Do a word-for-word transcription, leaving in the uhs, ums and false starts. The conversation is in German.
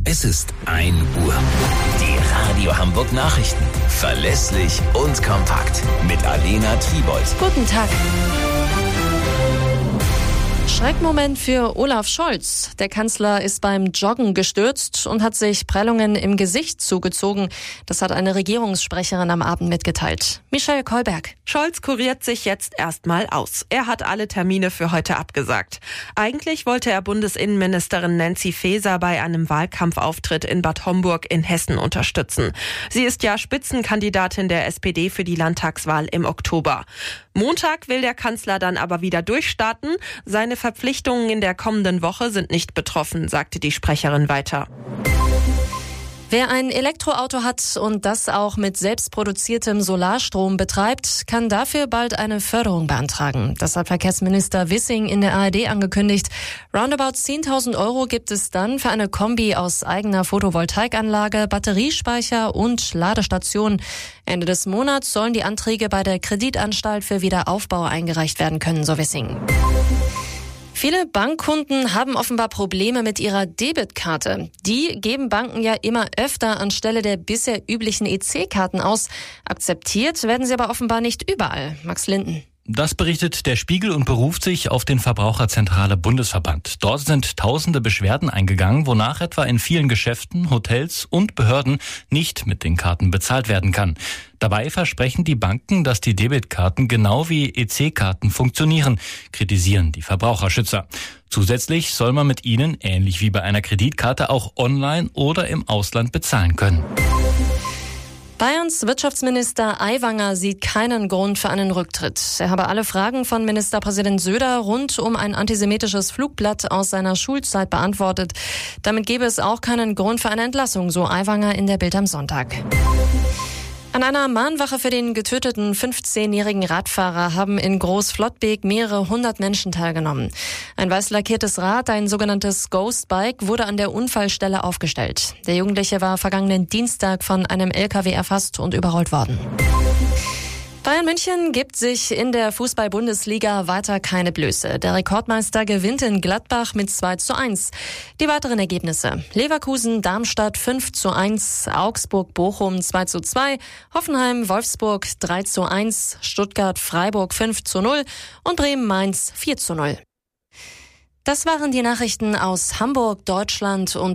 Es ist ein Uhr. Die Radio Hamburg Nachrichten. Verlässlich und kompakt. Mit Alena Tribold. Guten Tag. Schreckmoment für Olaf Scholz. Der Kanzler ist beim Joggen gestürzt und hat sich Prellungen im Gesicht zugezogen. Das hat eine Regierungssprecherin am Abend mitgeteilt. Michelle Kolberg. Scholz kuriert sich jetzt erstmal aus. Er hat alle Termine für heute abgesagt. Eigentlich wollte er Bundesinnenministerin Nancy Faeser bei einem Wahlkampfauftritt in Bad Homburg in Hessen unterstützen. Sie ist ja Spitzenkandidatin der S P D für die Landtagswahl im Oktober. Montag will der Kanzler dann aber wieder durchstarten. Seine Verpflichtungen in der kommenden Woche sind nicht betroffen, sagte die Sprecherin weiter. Wer ein Elektroauto hat und das auch mit selbstproduziertem Solarstrom betreibt, kann dafür bald eine Förderung beantragen. Das hat Verkehrsminister Wissing in der A R D angekündigt. Roundabout zehntausend Euro gibt es dann für eine Kombi aus eigener Photovoltaikanlage, Batteriespeicher und Ladestation. Ende des Monats sollen die Anträge bei der Kreditanstalt für Wiederaufbau eingereicht werden können, so Wissing. Viele Bankkunden haben offenbar Probleme mit ihrer Debitkarte. Die geben Banken ja immer öfter anstelle der bisher üblichen E C-Karten aus. Akzeptiert werden sie aber offenbar nicht überall. Max Linden. Das berichtet der Spiegel und beruft sich auf den Verbraucherzentrale Bundesverband. Dort sind tausende Beschwerden eingegangen, wonach etwa in vielen Geschäften, Hotels und Behörden nicht mit den Karten bezahlt werden kann. Dabei versprechen die Banken, dass die Debitkarten genau wie E C-Karten funktionieren, kritisieren die Verbraucherschützer. Zusätzlich soll man mit ihnen, ähnlich wie bei einer Kreditkarte, auch online oder im Ausland bezahlen können. Bayerns Wirtschaftsminister Aiwanger sieht keinen Grund für einen Rücktritt. Er habe alle Fragen von Ministerpräsident Söder rund um ein antisemitisches Flugblatt aus seiner Schulzeit beantwortet. Damit gäbe es auch keinen Grund für eine Entlassung, so Aiwanger in der Bild am Sonntag. An einer Mahnwache für den getöteten fünfzehnjährigen Radfahrer haben in Großflottbek mehrere hundert Menschen teilgenommen. Ein weiß lackiertes Rad, ein sogenanntes Ghostbike, wurde an der Unfallstelle aufgestellt. Der Jugendliche war vergangenen Dienstag von einem L K W erfasst und überrollt worden. Bayern München gibt sich in der Fußball-Bundesliga weiter keine Blöße. Der Rekordmeister gewinnt in Gladbach mit zwei zu eins. Die weiteren Ergebnisse: Leverkusen, Darmstadt fünf zu eins, Augsburg, Bochum zwei zu zwei, Hoffenheim, Wolfsburg drei zu eins, Stuttgart, Freiburg fünf zu null und Bremen, Mainz vier zu null. Das waren die Nachrichten aus Hamburg, Deutschland und